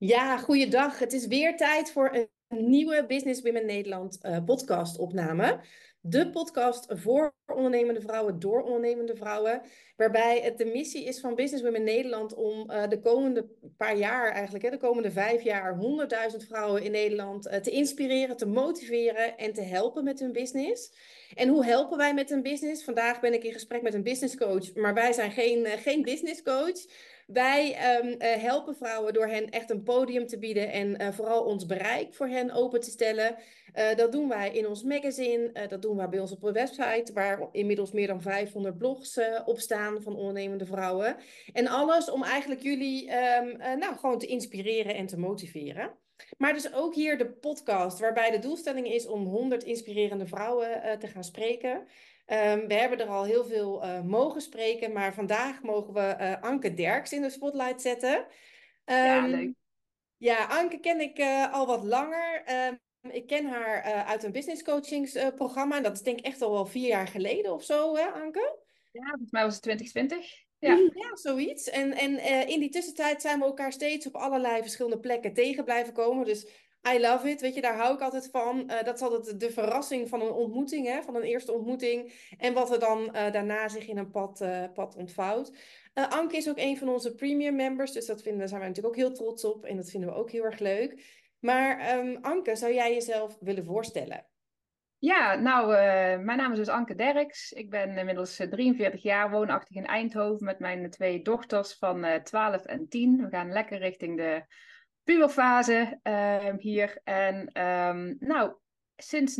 Ja, goeiedag. Het is weer tijd voor een nieuwe Business Women Nederland podcast opname. De podcast voor ondernemende vrouwen, door ondernemende vrouwen. Waarbij het de missie is van Business Women Nederland om de komende paar jaar eigenlijk, de komende 5 jaar, 100.000 vrouwen in Nederland te inspireren, te motiveren en te helpen met hun business. En hoe helpen wij met een business? Vandaag ben ik in gesprek met een business coach, maar wij zijn geen business coach. Wij helpen vrouwen door hen echt een podium te bieden en vooral ons bereik voor hen open te stellen. Dat doen wij in ons magazine, dat doen wij bij ons op de website, waar inmiddels meer dan 500 blogs op staan van ondernemende vrouwen. En alles om eigenlijk jullie nou, gewoon te inspireren en te motiveren. Maar dus ook hier de podcast, waarbij de doelstelling is om 100 inspirerende vrouwen te gaan spreken. We hebben er al heel veel mogen spreken, maar vandaag mogen we Anke Derks in de spotlight zetten. Ja, Ehm, leuk. ja, Anke ken ik al wat langer. Ik ken haar uit een business coachingsprogramma. En dat is denk ik echt al wel 4 jaar geleden of zo, hè, Anke? Ja, volgens mij was het 2020. Ja. Ja, zoiets. En in die tussentijd zijn we elkaar steeds op allerlei verschillende plekken tegen blijven komen. Dus I love it, weet je, daar hou ik altijd van. Dat is altijd de verrassing van een ontmoeting, hè, van een eerste ontmoeting. En wat er dan daarna zich in een pad ontvouwt. Anke is ook een van onze premium members, dus daar zijn we natuurlijk ook heel trots op. En dat vinden we ook heel erg leuk. Maar Anke, zou jij jezelf willen voorstellen? Ja, nou, mijn naam is dus Anke Derks. Ik ben inmiddels 43 jaar, woonachtig in Eindhoven met mijn twee dochters van 12 en 10. We gaan lekker richting de puberfase hier. En nou, sinds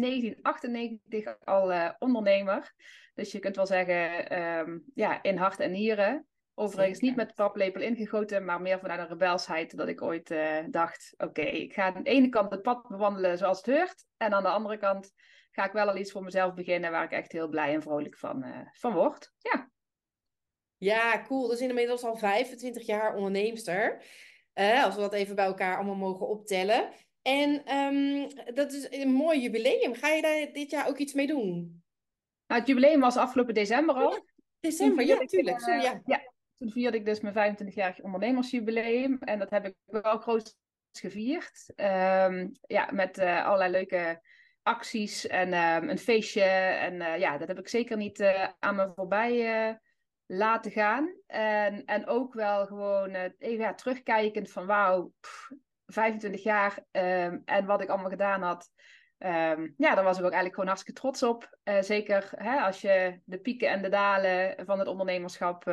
1998 al ondernemer. Dus je kunt wel zeggen, ja, in hart en nieren. Overigens niet Zeker. met de paplepel ingegoten, maar meer vanuit een rebelsheid dat ik ooit dacht, oké, ik ga aan de ene kant het pad bewandelen zoals het hoort. En aan de andere kant ga ik wel al iets voor mezelf beginnen waar ik echt heel blij en vrolijk van word. Ja. Ja, cool. Dus inmiddels al 25 jaar onderneemster. Als we dat even bij elkaar allemaal mogen optellen. En dat is een mooi jubileum. Ga je daar dit jaar ook iets mee doen? Nou, het jubileum was afgelopen december Oh ja, al. Toen december. vierde Ja, ik, tuurlijk. Sorry, ja. ja, toen vierde ik dus mijn 25-jarig ondernemersjubileum. En dat heb ik wel groot gevierd. Ja, met allerlei leuke acties en een feestje. En ja, dat heb ik zeker niet aan me voorbij laten gaan. En ook wel gewoon even ja, terugkijkend van wauw, 25 jaar en wat ik allemaal gedaan had. Ja, daar was ik ook eigenlijk gewoon hartstikke trots op. Zeker hè, als je de pieken en de dalen van het ondernemerschap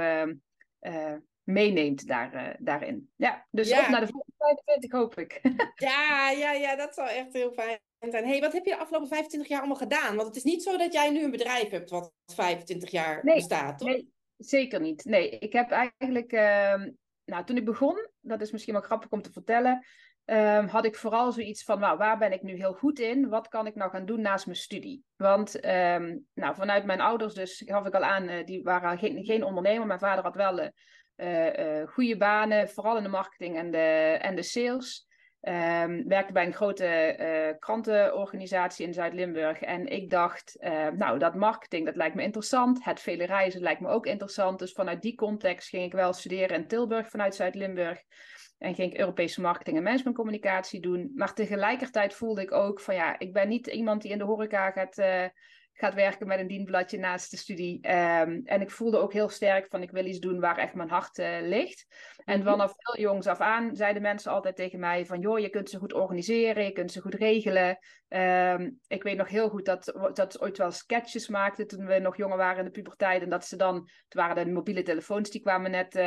meeneemt daarin. Ja, dus op Ja, naar de volgende 25 hoop ik. ja, dat zou echt heel fijn zijn. Hey, wat heb je de afgelopen 25 jaar allemaal gedaan? Want het is niet zo dat jij nu een bedrijf hebt wat 25 jaar Nee, bestaat, toch? nee, zeker niet. Nee, ik heb eigenlijk, nou, toen ik begon, dat is misschien wel grappig om te vertellen, had ik vooral zoiets van, nou, waar ben ik nu heel goed in? Wat kan ik nou gaan doen naast mijn studie? Want nou, vanuit mijn ouders, dus gaf ik al aan, die waren geen ondernemer. Mijn vader had wel goede banen, vooral in de marketing en de sales. Werkte bij een grote krantenorganisatie in Zuid-Limburg. En ik dacht, nou, dat marketing, dat lijkt me interessant. Het vele reizen lijkt me ook interessant. Dus vanuit die context ging ik wel studeren in Tilburg vanuit Zuid-Limburg. En ging ik Europese marketing en managementcommunicatie doen. Maar tegelijkertijd voelde ik ook van ja, ik ben niet iemand die in de horeca gaat werken met een dienbladje naast de studie. En ik voelde ook heel sterk van ik wil iets doen waar echt mijn hart ligt. En Mhm. vanaf heel jongs af aan zeiden mensen altijd tegen mij van joh, je kunt ze goed organiseren, je kunt ze goed regelen. Ik weet nog heel goed dat ze ooit wel sketches maakten toen we nog jonger waren in de puberteit. En dat ze dan, toen waren de mobiele telefoons, die kwamen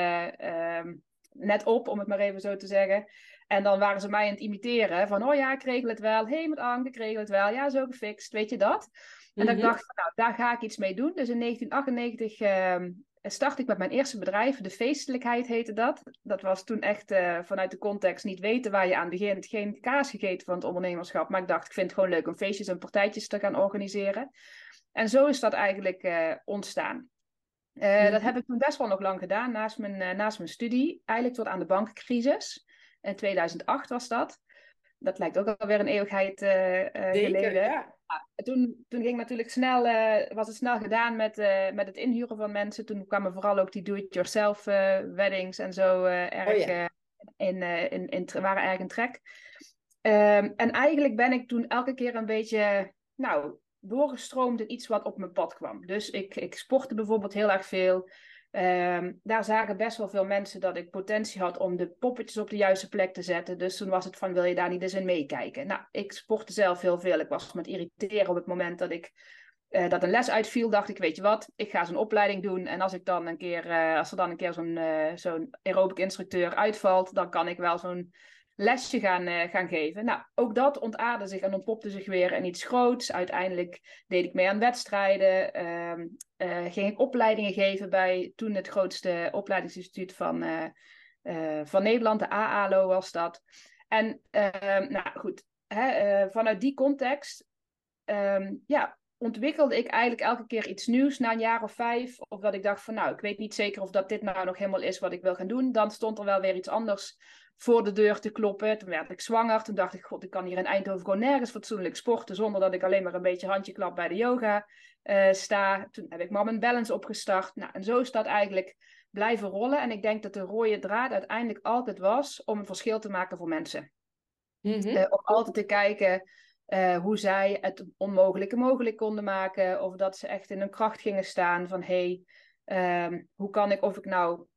net op, om het maar even zo te zeggen. En dan waren ze mij aan het imiteren van, oh ja, ik regel het wel. Hé, met Anke, ik regel het wel. Ja, zo gefixt, weet je dat? En dat ik Mhm. dacht, van, nou, daar ga ik iets mee doen. Dus in 1998 start ik met mijn eerste bedrijf. De Feestelijkheid heette dat. Dat was toen echt vanuit de context niet weten waar je aan begint. Geen kaas gegeten van het ondernemerschap. Maar ik dacht, ik vind het gewoon leuk om feestjes en partijtjes te gaan organiseren. En zo is dat eigenlijk ontstaan. Dat Mhm. heb ik toen best wel nog lang gedaan, naast mijn studie. Eigenlijk tot aan de bankencrisis. In 2008 was dat. Dat lijkt ook alweer een eeuwigheid Zeker, geleden. ja. Toen ging natuurlijk was het snel gedaan met het inhuren van mensen. Toen kwamen vooral ook die do-it-yourself weddings en zo Oh erg ja. waren erg in trek. En eigenlijk ben ik toen elke keer een beetje, nou, doorgestroomd in iets wat op mijn pad kwam. Dus ik sportte bijvoorbeeld heel erg veel. Daar zagen best wel veel mensen dat ik potentie had om de poppetjes op de juiste plek te zetten. Dus toen was het van, wil je daar niet eens in meekijken? Nou, ik sportte zelf heel veel. Ik was me het irriteren op het moment dat een les uitviel, dacht ik, weet je wat, ik ga zo'n opleiding doen. En als er dan een keer zo'n aerobic instructeur uitvalt, dan kan ik wel zo'n lesje gaan geven. Nou, ook dat ontaarde zich en ontpopte zich weer in iets groots. Uiteindelijk deed ik mee aan wedstrijden. Ging ik opleidingen geven bij toen het grootste opleidingsinstituut van Nederland, de AALO was dat. En nou goed, vanuit die context ontwikkelde ik eigenlijk elke keer iets nieuws na een jaar of 5. Of dat ik dacht van nou, ik weet niet zeker of dat dit nou nog helemaal is wat ik wil gaan doen. Dan stond er wel weer iets anders voor de deur te kloppen. Toen werd ik zwanger. Toen dacht ik, god, ik kan hier in Eindhoven gewoon nergens fatsoenlijk sporten zonder dat ik alleen maar een beetje handjeklap bij de yoga sta. Toen heb ik Mom & Balance opgestart. Nou, en zo is dat eigenlijk blijven rollen. En ik denk dat de rode draad uiteindelijk altijd was om een verschil te maken voor mensen. Om altijd te kijken hoe zij het onmogelijke mogelijk konden maken. Of dat ze echt in hun kracht gingen staan van hoe kan ik, of ik nou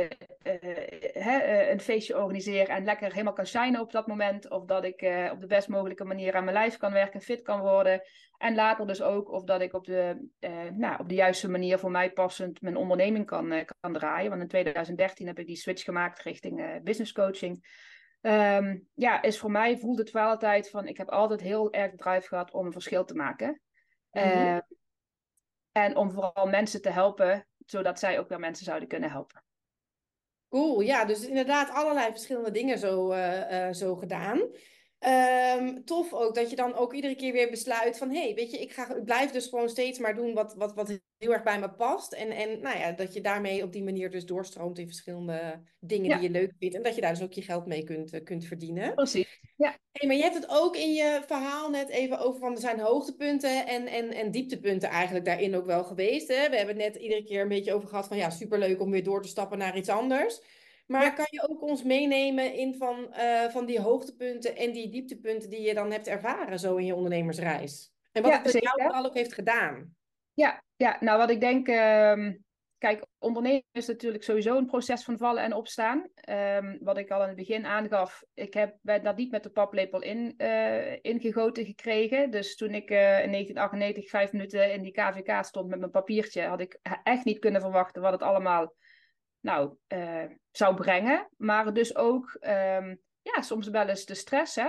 een feestje organiseer en lekker helemaal kan shinen op dat moment. Of dat ik op de best mogelijke manier aan mijn lijf kan werken, fit kan worden. En later dus ook of dat ik op de juiste manier voor mij passend mijn onderneming kan draaien. Want in 2013 heb ik die switch gemaakt richting business coaching. Is voor mij voelt het wel altijd van, ik heb altijd heel erg de drive gehad om een verschil te maken. En om vooral mensen te helpen, zodat zij ook weer mensen zouden kunnen helpen. Cool, ja, dus inderdaad allerlei verschillende dingen zo gedaan. Tof ook dat je dan ook iedere keer weer besluit van... hey, weet je, ik blijf dus gewoon steeds maar doen wat heel erg bij me past. En nou ja, dat je daarmee op die manier dus doorstroomt in verschillende dingen die je leuk vindt. En dat je daar dus ook je geld mee kunt verdienen. Precies, ja. Hey, maar je hebt het ook in je verhaal net even over van... er zijn hoogtepunten en dieptepunten eigenlijk daarin ook wel geweest. Hè? We hebben het net iedere keer een beetje over gehad van... ja, superleuk om weer door te stappen naar iets anders. Maar kan je ook ons meenemen in van die hoogtepunten en die dieptepunten die je dan hebt ervaren zo in je ondernemersreis? En wat het met jou vooral ook heeft gedaan? Ja, nou wat ik denk, kijk, ondernemen is natuurlijk sowieso een proces van vallen en opstaan. Wat ik al in het begin aangaf, ben dat niet met de paplepel ingegoten gekregen. Dus toen ik in 1998 5 minuten in die KVK stond met mijn papiertje, had ik echt niet kunnen verwachten wat het allemaal zou brengen. Maar dus ook soms wel eens de stress, hè.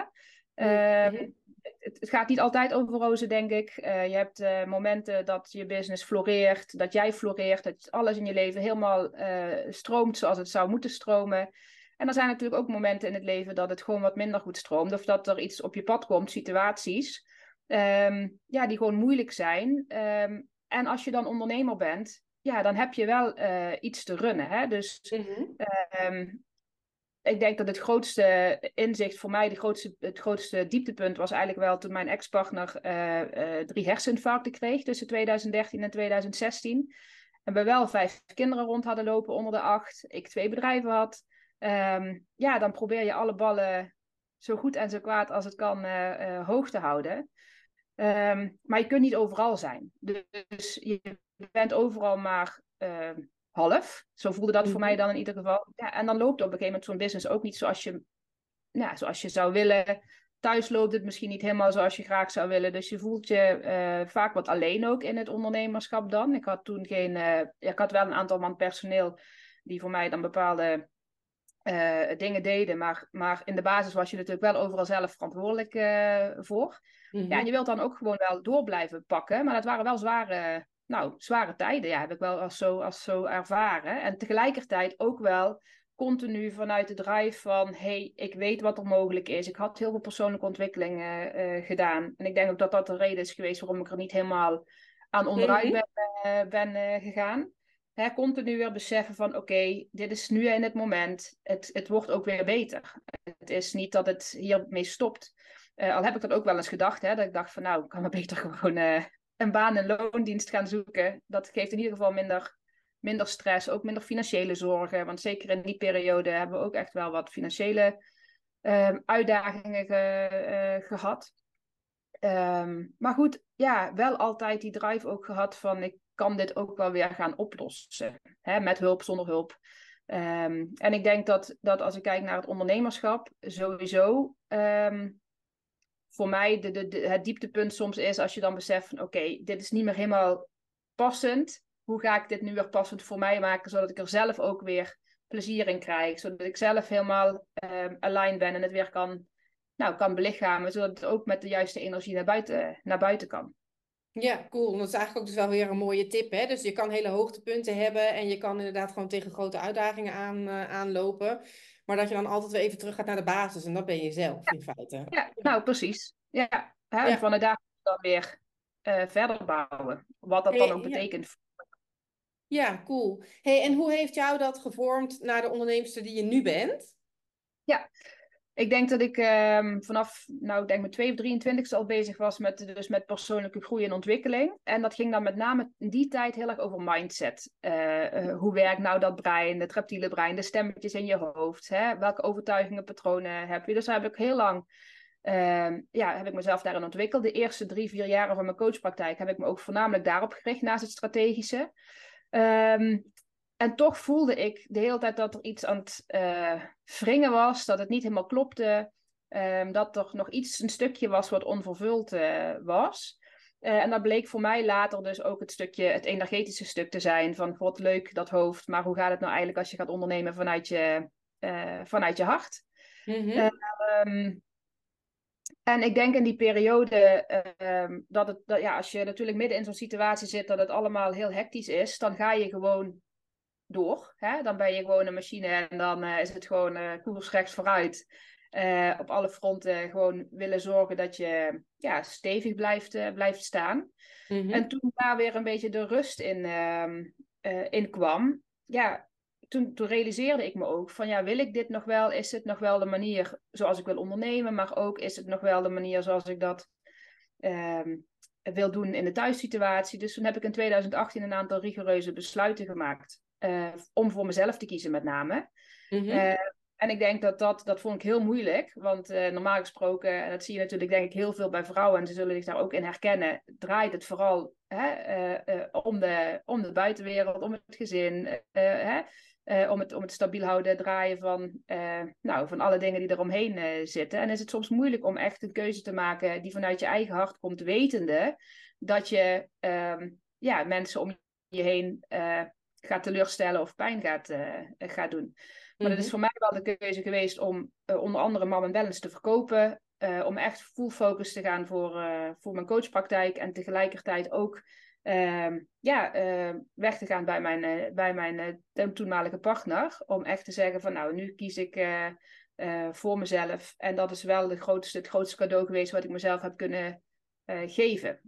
Het gaat niet altijd over rozen, denk ik. Je hebt momenten dat je business floreert, dat jij floreert, dat alles in je leven helemaal stroomt zoals het zou moeten stromen. En er zijn natuurlijk ook momenten in het leven dat het gewoon wat minder goed stroomt. Of dat er iets op je pad komt, situaties, die gewoon moeilijk zijn. En als je dan ondernemer bent, ja, dan heb je wel iets te runnen. Hè? Dus ik denk dat het grootste inzicht voor mij, het grootste dieptepunt was eigenlijk wel toen mijn ex-partner 3 herseninfarcten kreeg tussen 2013 en 2016. En we wel 5 kinderen rond hadden lopen onder de 8. Ik 2 bedrijven had. Dan probeer je alle ballen zo goed en zo kwaad als het kan hoog te houden. Maar je kunt niet overal zijn. Dus je bent overal maar half. Zo voelde dat voor mij dan in ieder geval. Ja, en dan loopt op een gegeven moment zo'n business ook niet zoals je zou willen. Thuis loopt het misschien niet helemaal zoals je graag zou willen. Dus je voelt je vaak wat alleen ook in het ondernemerschap dan. Ik had toen ik had wel een aantal man personeel die voor mij dan bepaalde dingen deden. Maar in de basis was je natuurlijk wel overal zelf verantwoordelijk voor. Ja, en je wilt dan ook gewoon wel door blijven pakken. Maar dat waren wel zware tijden. Ja, heb ik wel als zo ervaren. En tegelijkertijd ook wel continu vanuit de drive van... hey, ik weet wat er mogelijk is. Ik had heel veel persoonlijke ontwikkeling gedaan. En ik denk ook dat dat de reden is geweest waarom ik er niet helemaal aan onderuit ben gegaan. Continu weer beseffen van oké, dit is nu in het moment. Het wordt ook weer beter. Het is niet dat het hiermee stopt. Al heb ik dat ook wel eens gedacht. Dat ik dacht van ik kan maar beter gewoon een baan en loondienst gaan zoeken. Dat geeft in ieder geval minder minder stress, ook minder financiële zorgen. Want zeker in die periode hebben we ook echt wel wat financiële uitdagingen gehad. Maar goed, ja, wel altijd die drive ook gehad van ik kan dit ook wel weer gaan oplossen. Hè, met hulp, zonder hulp. En ik denk dat als ik kijk naar het ondernemerschap, sowieso voor mij het dieptepunt soms is als je dan beseft van oké, dit is niet meer helemaal passend. Hoe ga ik dit nu weer passend voor mij maken, zodat ik er zelf ook weer plezier in krijg. Zodat ik zelf helemaal aligned ben en het weer kan belichamen, zodat het ook met de juiste energie naar buiten kan. Ja, cool. Dat is eigenlijk ook dus wel weer een mooie tip, hè? Dus je kan hele hoogtepunten hebben en je kan inderdaad gewoon tegen grote uitdagingen aanlopen. Maar dat je dan altijd weer even terug gaat naar de basis en dat ben je zelf in feite. Ja, nou precies. Ja, hè, en Ja, vanuit daar dan weer verder bouwen. Wat dat dan ook ja. betekent. Ja, cool. Hey, en hoe heeft jou dat gevormd naar de onderneemster die je nu bent? Ja, ik denk dat ik vanaf, ik denk mijn 22e al bezig was met persoonlijke groei en ontwikkeling. En dat ging dan met name in die tijd heel erg over mindset. Hoe werkt nou dat brein, het reptiele brein, de stemmetjes in je hoofd? Hè? Welke overtuigingen, patronen heb je? Dus daar heb ik heel lang, heb ik mezelf daarin ontwikkeld. De eerste 3-4 jaren van mijn coachpraktijk heb ik me ook voornamelijk daarop gericht, naast het strategische. En toch voelde ik de hele tijd dat er iets aan het wringen was, dat het niet helemaal klopte, dat er nog een stukje was wat onvervuld was. En dat bleek voor mij later dus ook het energetische stuk te zijn van, god leuk dat hoofd, maar hoe gaat het nou eigenlijk als je gaat ondernemen vanuit je hart? Mhm. Um, en ik denk in die periode als je natuurlijk midden in zo'n situatie zit dat het allemaal heel hectisch is, dan ga je gewoon door. Hè? Dan ben je gewoon een machine en dan is het gewoon koers rechts vooruit. Op alle fronten gewoon willen zorgen dat je stevig blijft staan. En Mhm. toen daar weer een beetje de rust in kwam, ja, toen realiseerde ik me ook van ja, wil ik dit nog wel? Is het nog wel de manier zoals ik wil ondernemen? Maar ook is het nog wel de manier zoals ik dat wil doen in de thuissituatie? Dus toen heb ik in 2018 een aantal rigoureuze besluiten gemaakt. Om voor mezelf te kiezen met name. Mhm. Uh, en ik denk dat vond ik heel moeilijk. Want normaal gesproken, en dat zie je natuurlijk denk ik heel veel bij vrouwen, en ze zullen zich daar ook in herkennen, draait het vooral om de buitenwereld, om het gezin, om het stabiel houden, draaien van alle dingen die eromheen zitten. En is het soms moeilijk om echt een keuze te maken die vanuit je eigen hart komt, wetende dat je mensen om je heen gaat teleurstellen of pijn gaat doen. Maar dat is Mhm. voor mij wel de keuze geweest om onder andere Mom & Balance te verkopen. Om echt full focus te gaan voor mijn coachpraktijk. En tegelijkertijd ook weg te gaan bij mijn toenmalige partner. Om echt te zeggen van nou, nu kies ik voor mezelf. En dat is wel het grootste cadeau geweest wat ik mezelf heb kunnen geven.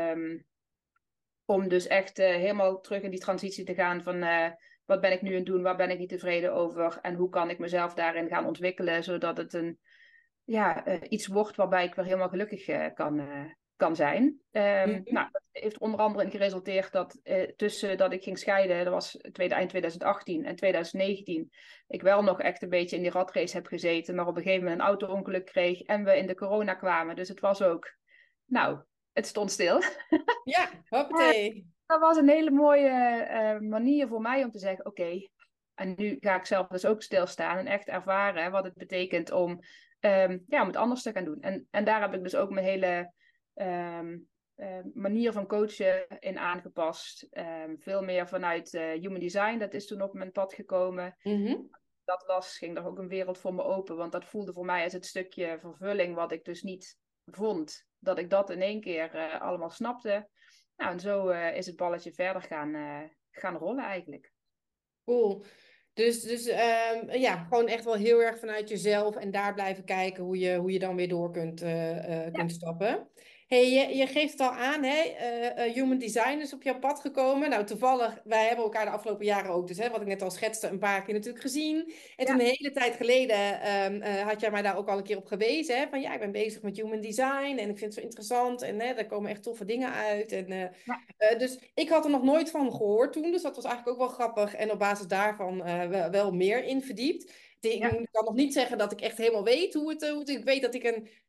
Om dus echt helemaal terug in die transitie te gaan van wat ben ik nu aan het doen, waar ben ik niet tevreden over en hoe kan ik mezelf daarin gaan ontwikkelen, zodat het iets wordt waarbij ik weer helemaal gelukkig kan zijn. Mhm. Dat heeft onder andere in geresulteerd dat tussen dat ik ging scheiden, dat was eind 2018 en 2019, ik wel nog echt een beetje in die ratrace heb gezeten, maar op een gegeven moment een auto-ongeluk kreeg en we in de corona kwamen. Dus het was ook, het stond stil. Ja, hoppatee. Dat was een hele mooie manier voor mij om te zeggen, oké, en nu ga ik zelf dus ook stilstaan en echt ervaren wat het betekent om het anders te gaan doen. En daar heb ik dus ook mijn hele manier van coachen in aangepast. Veel meer vanuit human design, dat is toen op mijn pad gekomen. Mhm. Dat ging er ook een wereld voor me open, want dat voelde voor mij als het stukje vervulling wat ik dus niet vond, dat ik dat in één keer allemaal snapte. Nou, en zo is het balletje verder gaan rollen eigenlijk. Cool. Dus gewoon echt wel heel erg vanuit jezelf en daar blijven kijken hoe je dan weer door kunt Ja, stappen. Hey, je geeft het al aan, hè? Human design is op jouw pad gekomen. Nou, toevallig, wij hebben elkaar de afgelopen jaren ook, dus hè, wat ik net al schetste, een paar keer natuurlijk gezien. En toen Ja, een hele tijd geleden had jij mij daar ook al een keer op gewezen, hè? Van ja, ik ben bezig met human design en ik vind het zo interessant en hè, daar komen echt toffe dingen uit. En, ja, dus ik had er nog nooit van gehoord toen, dus dat was eigenlijk ook wel grappig. En op basis daarvan wel meer in verdiept. ja, Ik kan nog niet zeggen dat ik echt helemaal weet ik weet dat ik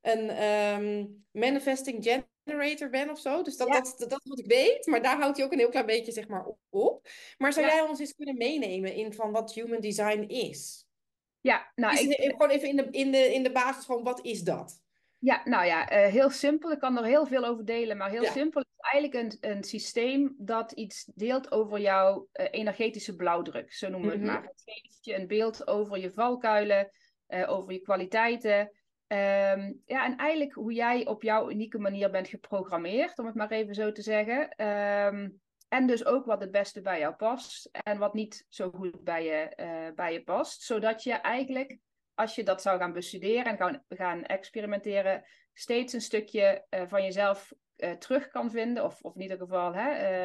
een manifesting generator ben of zo. Dus ja, dat is wat ik weet. Maar daar houdt hij ook een heel klein beetje zeg maar op. Maar zou ja. jij ons eens kunnen meenemen in van wat human design is? Ja, nou, Is het gewoon even in de basis van wat is dat? heel simpel. Ik kan er heel veel over delen, maar heel Ja. simpel is eigenlijk een systeem dat iets deelt over jouw energetische blauwdruk, zo noemen we het maar. Mhm. Het geeft je een beeld over je valkuilen, over je kwaliteiten. Ja, en eigenlijk hoe jij op jouw unieke manier bent geprogrammeerd, om het maar even zo te zeggen. En dus ook wat het beste bij jou past en wat niet zo goed bij je past. Zodat je eigenlijk, als je dat zou gaan bestuderen en gaan experimenteren, steeds een stukje van jezelf terug kan vinden. Of in ieder geval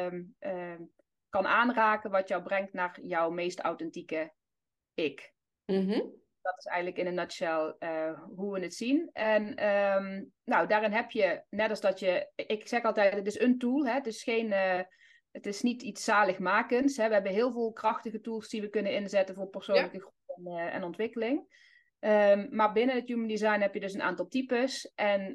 kan aanraken wat jou brengt naar jouw meest authentieke ik. Mhm. Dat is eigenlijk in een nutshell hoe we het zien. En nou, daarin heb je, net als dat je, ik zeg altijd, het is een tool. Hè? Het is niet iets zaligmakends. Hè? We hebben heel veel krachtige tools die we kunnen inzetten voor Ja. persoonlijke groei en ontwikkeling. Maar binnen het Human Design heb je dus een aantal types.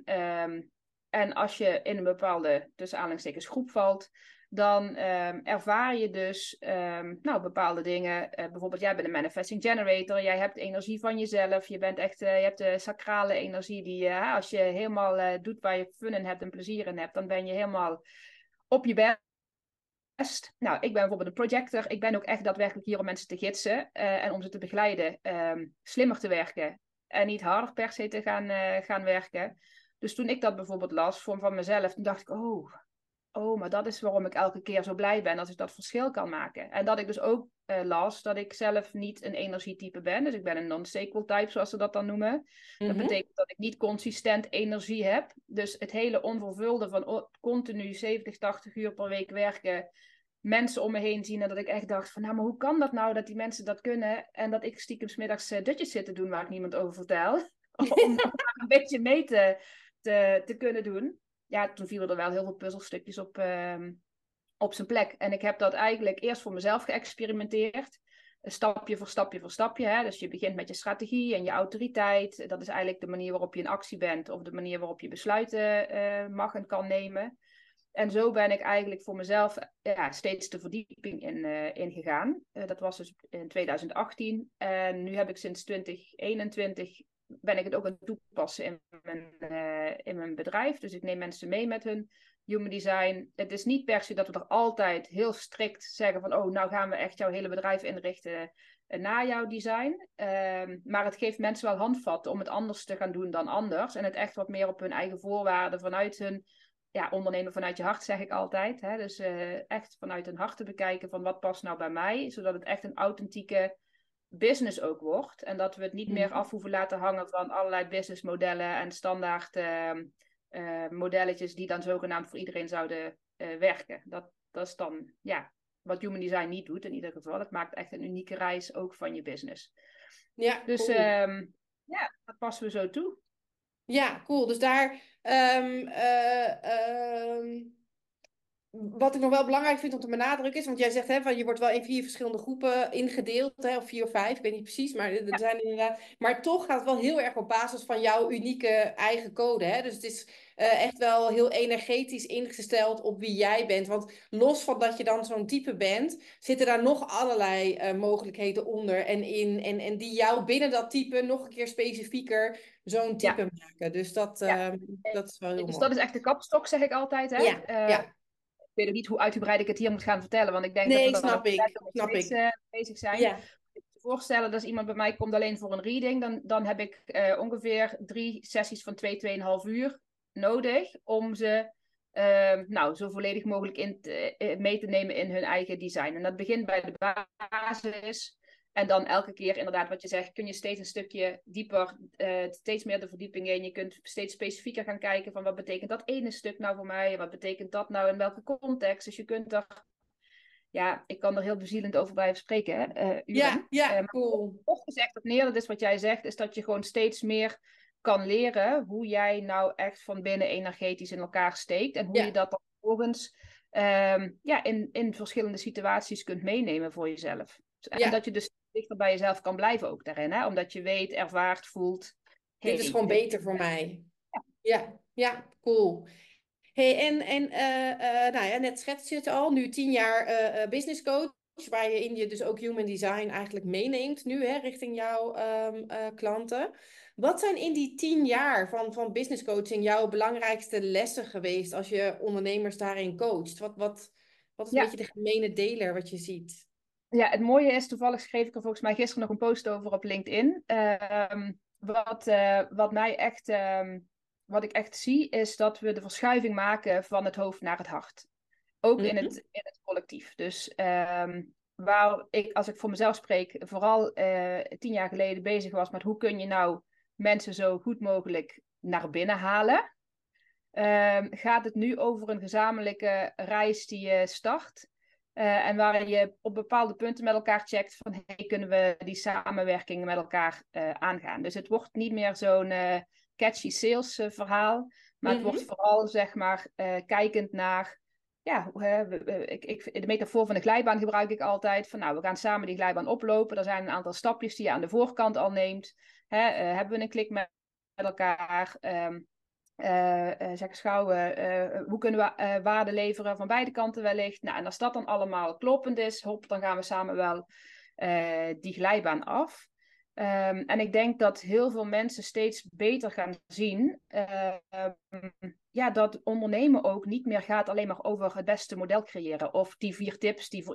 En als je in een bepaalde, tussen aanhalingstekens, groep valt, dan ervaar je dus nou, bepaalde dingen. Bijvoorbeeld, jij bent een manifesting generator. Jij hebt energie van jezelf. Je bent echt, je hebt de sacrale energie die, als je helemaal doet waar je fun in hebt en plezier in hebt, dan ben je helemaal op je best. Nou, ik ben bijvoorbeeld een projector. Ik ben ook echt daadwerkelijk hier om mensen te gidsen en om ze te begeleiden, slimmer te werken en niet harder per se te gaan werken. Dus toen ik dat bijvoorbeeld las van mezelf, toen dacht ik, oh, maar dat is waarom ik elke keer zo blij ben als ik dat verschil kan maken. En dat ik dus ook las dat ik zelf niet een energietype ben. Dus ik ben een non-sacral type, zoals ze dat dan noemen. Dat Mhm. betekent dat ik niet consistent energie heb. Dus het hele onvervulde van continu 70, 80 uur per week werken, mensen om me heen zien en dat ik echt dacht van, nou, maar hoe kan dat nou dat die mensen dat kunnen en dat ik stiekem 's middags dutjes zit te doen waar ik niemand over vertel, om daar een beetje mee te kunnen doen. Ja, toen vielen er wel heel veel puzzelstukjes op zijn plek. En ik heb dat eigenlijk eerst voor mezelf geëxperimenteerd. Stapje voor stapje voor stapje. Hè? Dus je begint met je strategie en je autoriteit. Dat is eigenlijk de manier waarop je in actie bent of de manier waarop je besluiten mag en kan nemen. En zo ben ik eigenlijk voor mezelf steeds de verdieping in gegaan. Dat was dus in 2018. En nu heb ik sinds 2021 ben ik het ook aan het toepassen in mijn bedrijf. Dus ik neem mensen mee met hun human design. Het is niet per se dat we er altijd heel strikt zeggen van, oh, nou gaan we echt jouw hele bedrijf inrichten naar jouw design. Maar het geeft mensen wel handvatten om het anders te gaan doen dan anders. En het echt wat meer op hun eigen voorwaarden vanuit hun ondernemen vanuit je hart, zeg ik altijd. Hè? Dus echt vanuit hun hart te bekijken van wat past nou bij mij, zodat het echt een authentieke business ook wordt. En dat we het niet meer Mhm. af hoeven laten hangen van allerlei businessmodellen en standaard modelletjes die dan zogenaamd voor iedereen zouden werken. Dat is dan wat Human Design niet doet in ieder geval. Het maakt echt een unieke reis ook van je business. Ja, Dus cool. dat passen we zo toe. Ja, cool. Dus daar wat ik nog wel belangrijk vind om te benadrukken is, want jij zegt hè, van je wordt wel in 4 verschillende groepen ingedeeld, hè, of 4 of 5, ik weet niet precies, maar er Ja, zijn inderdaad. Maar toch gaat het wel heel erg op basis van jouw unieke eigen code. Hè? Dus het is echt wel heel energetisch ingesteld op wie jij bent. Want los van dat je dan zo'n type bent, zitten daar nog allerlei mogelijkheden onder en in. En die jou binnen dat type nog een keer specifieker zo'n ja, type maken. Dus dat, ja. dat is wel heel Dus mooi. dat is echt de kapstok, zeg ik altijd. Hè? Ja, ja. Ik weet ook niet hoe uitgebreid ik het hier moet gaan vertellen, want ik denk dat we Nee, dan snap nog ik. nog Snap steeds ik. bezig zijn. Ja. Ik je voorstellen dat als iemand bij mij komt alleen voor een reading, dan heb ik ongeveer 3 sessies van 2,5 uur nodig om ze nou, zo volledig mogelijk mee te nemen in hun eigen design. En dat begint bij de basis. En dan elke keer inderdaad wat je zegt, kun je steeds een stukje dieper, steeds meer de verdieping in. Je kunt steeds specifieker gaan kijken van wat betekent dat ene stuk nou voor mij? Wat betekent dat nou in welke context? Dus je kunt er, ja, ik kan er heel bezielend over blijven spreken, hè, uren. Ja, Maar cool. kort gezegd op neer, dat is wat jij zegt, is dat je gewoon steeds meer kan leren hoe jij nou echt van binnen energetisch in elkaar steekt. En hoe je Ja, dat dan vervolgens in verschillende situaties kunt meenemen voor jezelf. En ja. dat je dus dichter bij jezelf kan blijven ook daarin. Hè? Omdat je weet, ervaart, voelt. Dit is Hey, gewoon dit... beter voor mij. Ja, cool. Hey, nou ja, net schets je het al, nu 10 jaar business coach, waar je in je dus ook human design eigenlijk meeneemt nu, hè, richting jouw klanten. Wat zijn in die 10 jaar van business coaching jouw belangrijkste lessen geweest als je ondernemers daarin coacht? Wat is een Ja, beetje de gemene deler wat je ziet? ja, het mooie is, toevallig schreef ik er volgens mij gisteren nog een post over op LinkedIn. Wat mij echt, wat ik echt zie, is dat we de verschuiving maken van het hoofd naar het hart. Ook in Mhm, het collectief. Dus waar ik, als ik voor mezelf spreek, vooral 10 jaar geleden bezig was met hoe kun je nou mensen zo goed mogelijk naar binnen halen, gaat het nu over een gezamenlijke reis die je start. En waar je op bepaalde punten met elkaar checkt van hey, kunnen we die samenwerking met elkaar aangaan. Dus het wordt niet meer zo'n catchy sales verhaal, maar het wordt mhm. vooral zeg maar kijkend naar ja, de metafoor van de glijbaan gebruik ik altijd. Van nou, we gaan samen die glijbaan oplopen. Er zijn een aantal stapjes die je aan de voorkant al neemt. Hebben we een klik met elkaar? Zeg eens gauw, hoe kunnen we waarde leveren van beide kanten wellicht? Nou, en als dat dan allemaal kloppend is, hop, dan gaan we samen wel die glijbaan af. En ik denk dat heel veel mensen steeds beter gaan zien ja, dat ondernemen ook niet meer gaat alleen maar over het beste model creëren of die 4 tips die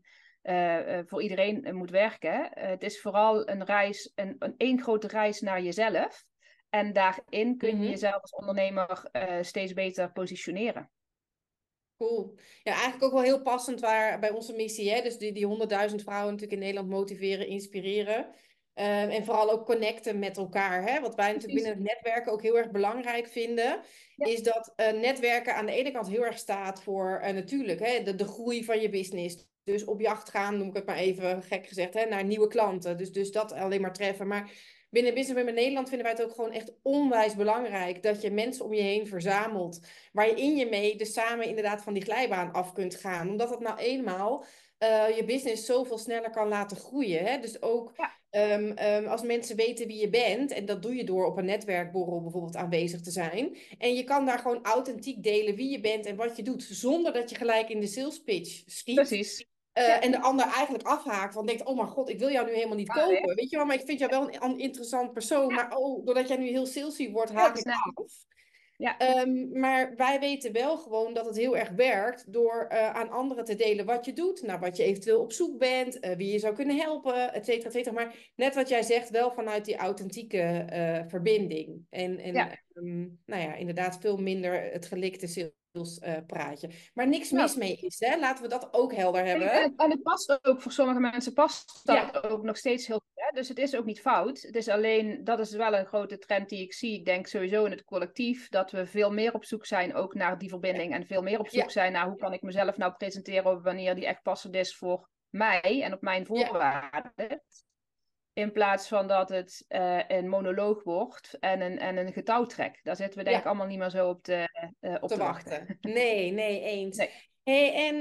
voor iedereen moet werken. Het is vooral een reis, een één grote reis naar jezelf. En daarin kun je Mhm. jezelf als ondernemer steeds beter positioneren. Cool. Ja, eigenlijk ook wel heel passend waar, bij onze missie, hè? Dus die 100.000 vrouwen natuurlijk in Nederland motiveren, inspireren. En vooral ook connecten met elkaar. Hè? Wat wij natuurlijk Precies. binnen het netwerken ook heel erg belangrijk vinden, Ja, is dat netwerken aan de ene kant heel erg staat voor natuurlijk hè, de groei van je business. Dus op jacht gaan, noem ik het maar even gek gezegd, hè, naar nieuwe klanten. Dus dat alleen maar treffen. Maar binnen Business Women Nederland vinden wij het ook gewoon echt onwijs belangrijk dat je mensen om je heen verzamelt waarin je mee dus samen inderdaad van die glijbaan af kunt gaan. Omdat dat nou eenmaal je business zoveel sneller kan laten groeien. Hè? Dus ook ja, als mensen weten wie je bent, en dat doe je door op een netwerkborrel bijvoorbeeld aanwezig te zijn. En je kan daar gewoon authentiek delen wie je bent en wat je doet, zonder dat je gelijk in de sales pitch schiet. precies. Ja, En de ander eigenlijk afhaakt, want denkt, oh mijn god, ik wil jou nu helemaal niet maar weer. kopen. Weet je wel, maar ik vind jou wel een interessant persoon. Ja, Maar oh, doordat jij nu heel salesy wordt, heel haak ik snel. af. Ja, Maar wij weten wel gewoon dat het heel erg werkt door aan anderen te delen wat je doet, naar wat je eventueel op zoek bent, wie je zou kunnen helpen, et cetera, et cetera. Maar net wat jij zegt, wel vanuit die authentieke verbinding. ja. Nou ja, inderdaad veel minder het gelikte sales praatje. Maar niks Nou, mis mee is, hè? Laten we dat ook helder nee, hebben. en het past ook voor sommige mensen, past Ja, dat ook nog steeds heel goed. Hè? Dus het is ook niet fout. Het is alleen, dat is wel een grote trend die ik zie. Ik denk sowieso in het collectief dat we veel meer op zoek zijn ook naar die ja, verbinding. En veel meer op zoek ja, zijn naar hoe kan ik mezelf nou presenteren op wanneer die echt passend is voor mij en op mijn ja. voorwaarden. In plaats van dat het een monoloog wordt en een getouwtrek. Daar zitten we denk ik Ja. allemaal niet meer zo op Te te wachten. wachten. Nee, nee, eens. Nee. Hey, en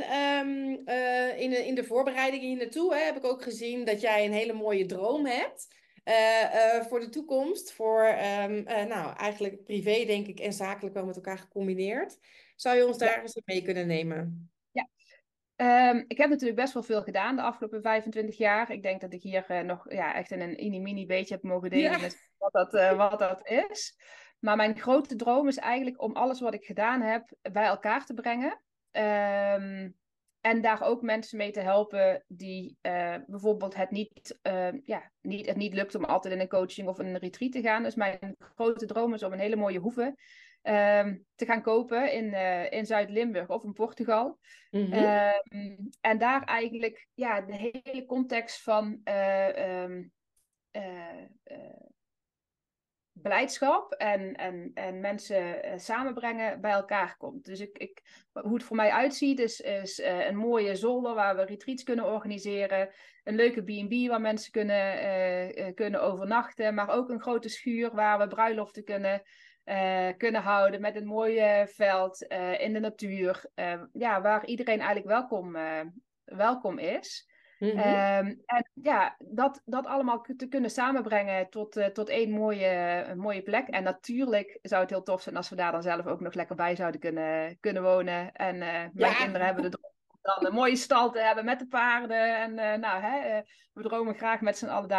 in de voorbereiding hier naartoe heb ik ook gezien dat jij een hele mooie droom hebt voor de toekomst. Voor, nou, eigenlijk privé, denk ik, en zakelijk wel met elkaar gecombineerd. Zou je ons Ja. daar eens in mee kunnen nemen? Ja. Ik heb natuurlijk best wel veel gedaan de afgelopen 25 jaar. Ik denk dat ik hier nog ja, echt in een mini beetje heb mogen delen Ja. met wat dat is. Maar mijn grote droom is eigenlijk om alles wat ik gedaan heb bij elkaar te brengen. En daar ook mensen mee te helpen die bijvoorbeeld het niet lukt om altijd in een coaching of een retreat te gaan. Dus mijn grote droom is om een hele mooie hoeve te gaan kopen in Zuid-Limburg of in Portugal. Mhm. En En daar eigenlijk de hele context van blijdschap en mensen samenbrengen bij elkaar komt. Dus hoe het voor mij uitziet is een mooie zolder waar we retreats kunnen organiseren. Een leuke B&B waar mensen kunnen overnachten. Maar ook een grote schuur waar we bruiloften kunnen houden met een mooi veld in de natuur. Waar iedereen eigenlijk welkom is. En dat allemaal te kunnen samenbrengen tot één mooie plek. En natuurlijk zou het heel tof zijn als we daar dan zelf ook nog lekker bij zouden kunnen wonen. En mijn kinderen hebben de droom om dan een mooie stal te hebben met de paarden. En we dromen graag met z'n allen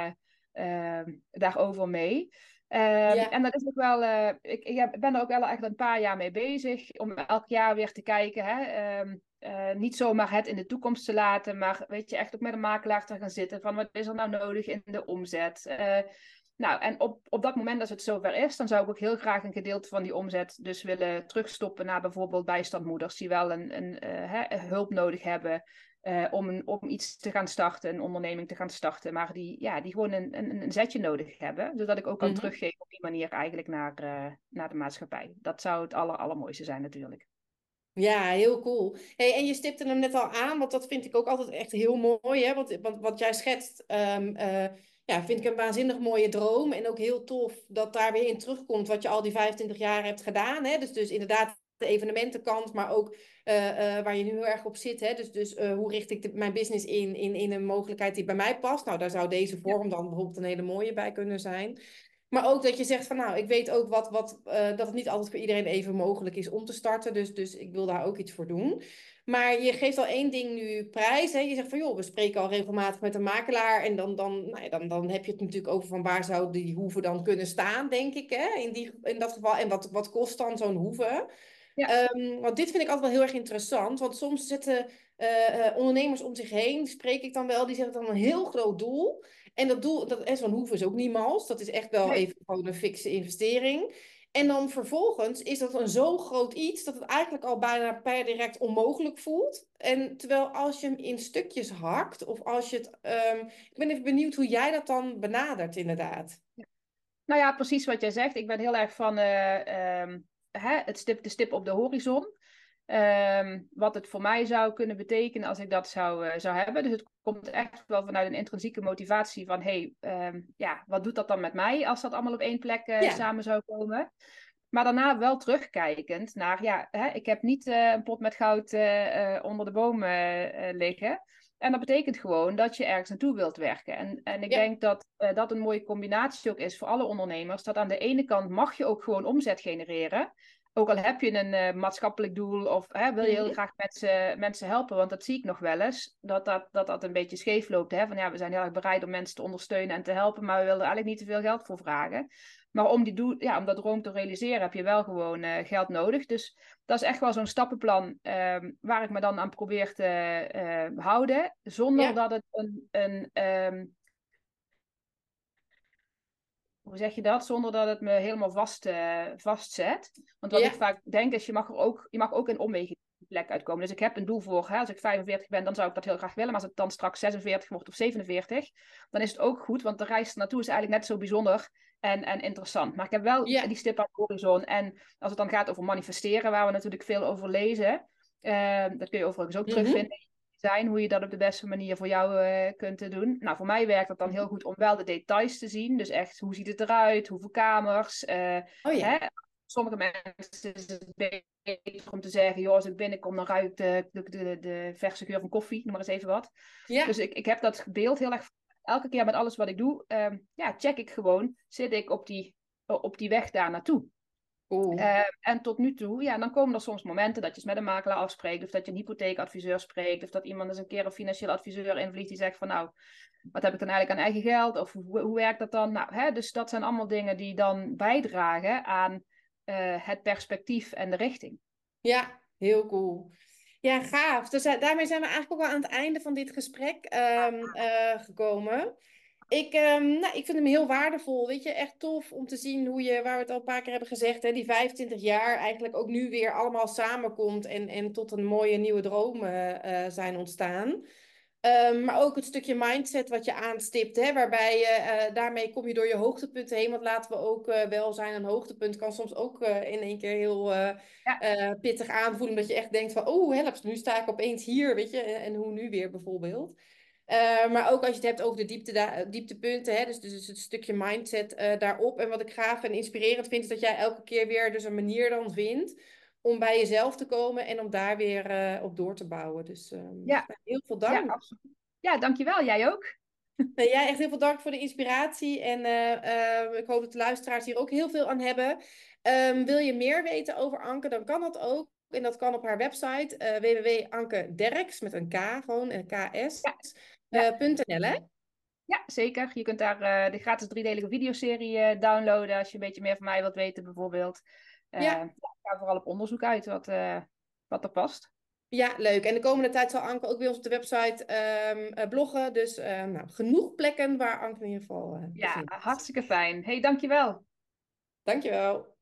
daarover mee. En dat is ook wel, ik ben er ook wel echt een paar jaar mee bezig om elk jaar weer te kijken. Niet zomaar het in de toekomst te laten, maar weet je, echt ook met een makelaar te gaan zitten van wat is er nou nodig in de omzet. En op dat moment als het zover is, dan zou ik ook heel graag een gedeelte van die omzet dus willen terugstoppen naar bijvoorbeeld bijstandmoeders die wel een hulp nodig hebben om iets te gaan starten, een onderneming te gaan starten, maar die gewoon een zetje nodig hebben, zodat ik ook kan teruggeven op die manier eigenlijk naar de maatschappij. Dat zou het allermooiste zijn natuurlijk. Ja, heel cool. Hey, en je stipte hem net al aan, want dat vind ik ook altijd echt heel mooi. Hè? Want wat jij schetst, vind ik een waanzinnig mooie droom. En ook heel tof dat daar weer in terugkomt wat je al die 25 jaar hebt gedaan. Hè? Dus inderdaad de evenementenkant, maar ook waar je nu heel erg op zit. Hè? Dus hoe richt ik mijn business in een mogelijkheid die bij mij past? Nou, daar zou deze vorm dan bijvoorbeeld een hele mooie bij kunnen zijn. Maar ook dat je zegt van nou, ik weet ook dat het niet altijd voor iedereen even mogelijk is om te starten. Dus ik wil daar ook iets voor doen. Maar je geeft al één ding nu prijs. Hè? Je zegt van joh, we spreken al regelmatig met een makelaar. En dan heb je het natuurlijk over van waar zou die hoeve dan kunnen staan, denk ik. Hè? In dat geval. En wat kost dan zo'n hoeve? Ja. Want dit vind ik altijd wel heel erg interessant. Want soms zetten ondernemers om zich heen, spreek ik dan wel, die zetten dan een heel groot doel. En dat doel, zo'n hoeve is ook niet mals. Dat is echt wel Nee. even gewoon een fikse investering. En dan vervolgens is dat een zo groot iets dat het eigenlijk al bijna per direct onmogelijk voelt. En terwijl als je hem in stukjes hakt, of als je het. Ik ben even benieuwd hoe jij dat dan benadert, inderdaad. Nou ja, precies wat jij zegt. Ik ben heel erg van de stip op de horizon. Wat het voor mij zou kunnen betekenen als ik dat zou hebben. Dus het komt echt wel vanuit een intrinsieke motivatie van wat doet dat dan met mij als dat allemaal op één plek Ja. samen zou komen. Maar daarna wel terugkijkend naar, ik heb niet een pot met goud onder de boom liggen. En dat betekent gewoon dat je ergens naartoe wilt werken. En ik Ja. denk dat dat een mooie combinatie ook is voor alle ondernemers. Dat aan de ene kant mag je ook gewoon omzet genereren. Ook al heb je een maatschappelijk doel of wil je heel Mhm. graag mensen helpen. Want dat zie ik nog wel eens. Dat een beetje scheef loopt. Hè? Van we zijn heel erg bereid om mensen te ondersteunen en te helpen. Maar we willen er eigenlijk niet te veel geld voor vragen. Maar om dat droom te realiseren heb je wel gewoon geld nodig. Dus dat is echt wel zo'n stappenplan waar ik me dan aan probeer te houden. Zonder Ja. dat het hoe zeg je dat? Zonder dat het me helemaal vastzet. Want wat ik Ja. vaak denk is, je mag ook in omwegen plek uitkomen. Dus ik heb een doel voor, als ik 45 ben, dan zou ik dat heel graag willen. Maar als het dan straks 46 wordt of 47, dan is het ook goed. Want de reis naartoe is eigenlijk net zo bijzonder en interessant. Maar ik heb wel Ja. die stip aan de horizon. En als het dan gaat over manifesteren, waar we natuurlijk veel over lezen. Dat kun je overigens ook Mhm. terugvinden zijn, hoe je dat op de beste manier voor jou kunt doen. Nou, voor mij werkt dat dan heel goed om wel de details te zien. Dus echt, hoe ziet het eruit? Hoeveel kamers? Oh Hè? ja. Sommige mensen is het beter om te zeggen, joh, als ik binnenkom, dan ruik ik de verse geur van koffie, noem maar eens even wat. Ja. Dus ik heb dat beeld heel erg, elke keer met alles wat ik doe, check ik gewoon, zit ik op die weg daar naartoe. Cool. En tot nu toe, dan komen er soms momenten dat je eens met een makelaar afspreekt, of dat je een hypotheekadviseur spreekt, of dat iemand eens een keer een financieel adviseur invliegt die zegt van nou, wat heb ik dan eigenlijk aan eigen geld, of hoe werkt dat dan? Nou, dus dat zijn allemaal dingen die dan bijdragen aan het perspectief en de richting. Ja, heel cool. Ja, gaaf. Dus daarmee zijn we eigenlijk ook wel aan het einde van dit gesprek gekomen. Ik vind hem heel waardevol. Weet je, echt tof om te zien hoe je, waar we het al een paar keer hebben gezegd, hè, die 25 jaar eigenlijk ook nu weer allemaal samenkomt en tot een mooie nieuwe dromen zijn ontstaan. Maar ook het stukje mindset wat je aanstipt, hè, waarbij je daarmee kom je door je hoogtepunten heen. Want laten we ook wel zijn, een hoogtepunt kan soms ook in één keer heel Ja, pittig aanvoelen. Dat je echt denkt van, oh help, nu sta ik opeens hier, weet je. En hoe nu weer bijvoorbeeld. Maar ook als je het hebt over de dieptepunten, hè, dus het stukje mindset daarop. En wat ik gaaf en inspirerend vind, is dat jij elke keer weer dus een manier dan vindt om bij jezelf te komen en om daar weer op door te bouwen. Dus ja, nou, heel veel ja, dank. absoluut. Ja, dankjewel. Jij ook. Nou, jij echt heel veel dank voor de inspiratie. En ik hoop dat de luisteraars hier ook heel veel aan hebben. Wil je meer weten over Anke, dan kan dat ook. En dat kan op haar website www.ankederks met een K, gewoon een KS, Ja, ja, .nl, hè? ja, zeker. Je kunt daar de gratis driedelige videoserie downloaden als je een beetje meer van mij wilt weten, bijvoorbeeld. Ja, Ja, ik ga vooral op onderzoek uit wat er past. ja, leuk. En de komende tijd zal Anke ook bij ons op de website bloggen. Dus nou, genoeg plekken waar Anke in ieder geval te Ja, vinden is. hartstikke fijn. Hey, dankjewel. Dankjewel.